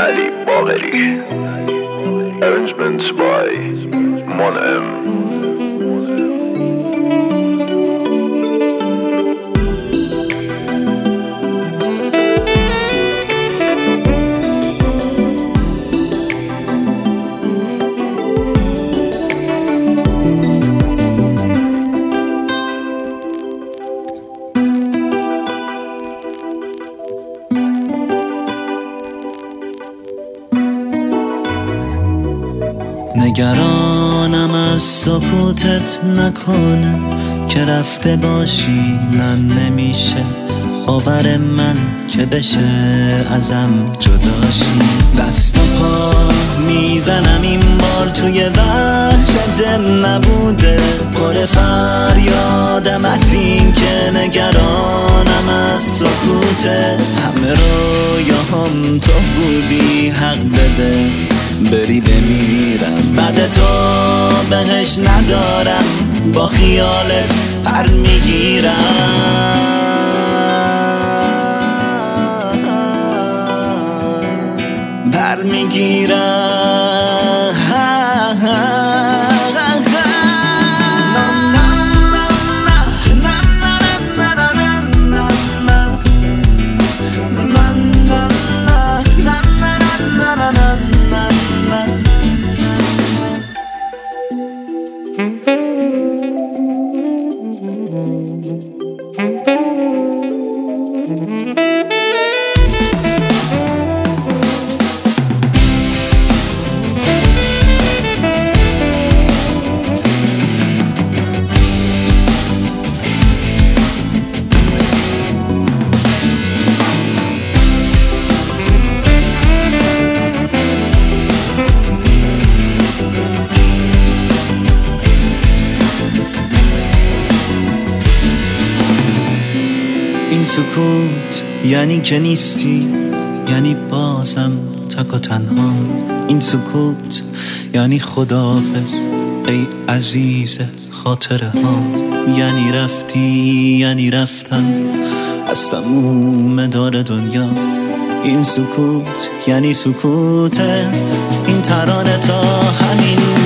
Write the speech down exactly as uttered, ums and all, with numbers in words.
علی باقری. Arrangements by Mon-M. نگرانم از سکوتت نکنه که رفته باشی، نه نمیشه باور من که بشه ازم جداشی. دست و پا میزنم این بار توی وحشت نبوده، پر فریادم از این که نگرانم از سکوتت. همه رویاهم تو بودی، حق بده بری بمیرم، بعد تو بهش ندارم، با خیالت پر میگیرم. پر میگیرم این سکوت یعنی که نیستی، یعنی بازم تک و تنها. این سکوت یعنی خداحافظ ای عزیز خاطره ها. یعنی رفتی، یعنی رفتم از تموم دار دنیا. این سکوت یعنی سکوته، این ترانه تا همین